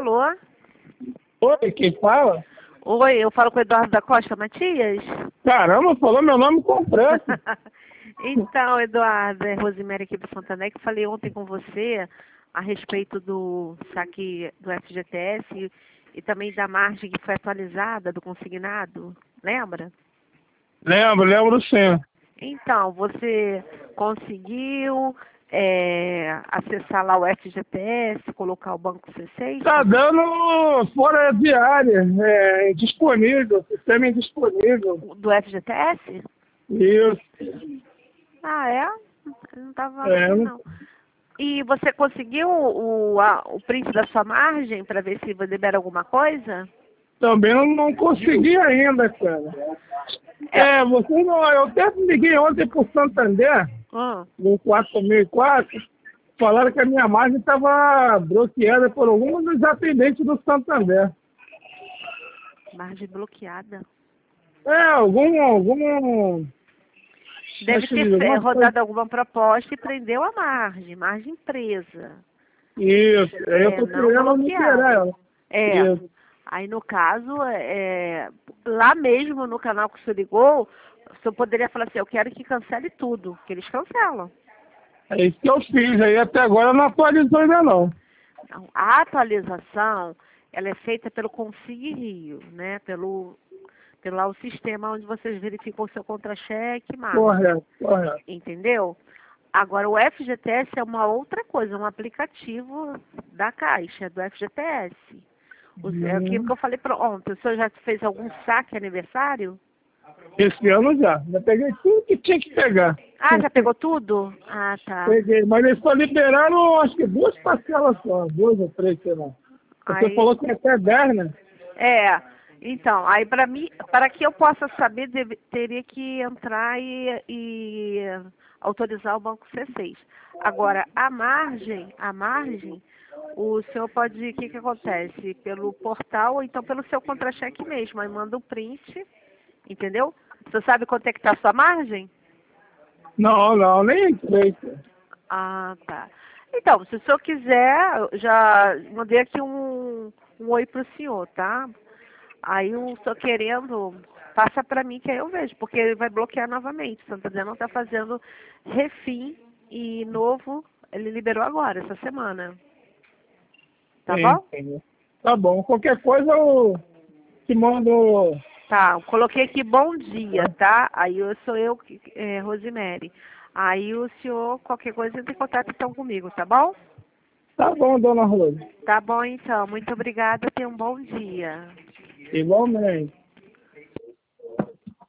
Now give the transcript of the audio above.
Alô? Oi, quem fala? Oi, eu falo com o Eduardo da Costa Matias? Caramba, falou meu nome completo. Então, Eduardo, é Rosemary aqui do Santander, que falei ontem com você a respeito do saque do FGTS e também da margem que foi atualizada do consignado, lembra? Lembro sim. Então, você conseguiu acessar lá o FGTS, colocar o banco C6? Tá dando fora de área, indisponível, sistema indisponível. Do FGTS? Isso. Ah, é? Eu não estava É, assim, não. E você conseguiu o print da sua margem para ver se libera alguma coisa? também não consegui ainda, cara. Você não. Eu até liguei ontem pro Santander, Hum. no 4004, falaram que a minha margem estava bloqueada por algum dos atendentes do Santander. Margem bloqueada. Algum. Deve Deixa eu ter dizer, alguma rodado coisa. alguma proposta e prendeu a margem presa. Isso, aí eu tô Não querendo liberar bloqueada. ela. Isso. Aí no caso, lá mesmo no canal que o senhor ligou, o senhor poderia falar assim, eu quero que cancele tudo, que eles cancelam. É isso que eu fiz aí, até agora não atualizou ainda não. Então, a atualização, ela é feita pelo Consig Rio, né? Pelo lá o sistema onde vocês verificam o seu contra-cheque e margem. Correto. Entendeu? Agora, o FGTS é uma outra coisa, um aplicativo da Caixa, do FGTS. É aquilo que eu falei ontem. O senhor já fez algum saque aniversário? Esse ano já peguei tudo que tinha que pegar. Ah, já pegou tudo? Ah, tá. Peguei, mas eles só liberaram acho que 2 parcelas só, 2 ou 3, sei lá. Você Aí, falou que é até 10, né? então, aí para mim, para que eu possa saber, teria que entrar e autorizar o banco C6. Agora, a margem, o senhor pode, o que que acontece? Pelo portal ou então pelo seu contra-cheque mesmo, aí manda o print, entendeu? Você sabe quanto é que está a sua margem? Não, nem entrei. Ah, tá. Então, se o senhor quiser, eu já mandei aqui um oi pro senhor, tá? Aí o senhor querendo, passa para mim que aí eu vejo, porque ele vai bloquear novamente. O Santander não está fazendo refim e novo, ele liberou agora, essa semana. Tá bom? Sim. Tá bom, qualquer coisa eu te mando. Tá, eu coloquei aqui bom dia, tá? Aí sou eu, Rosemary. Aí o senhor, qualquer coisa, entra em contato então comigo, tá bom? Tá bom, dona Rosa. Tá bom então, muito obrigada, tenha um bom dia. Igualmente.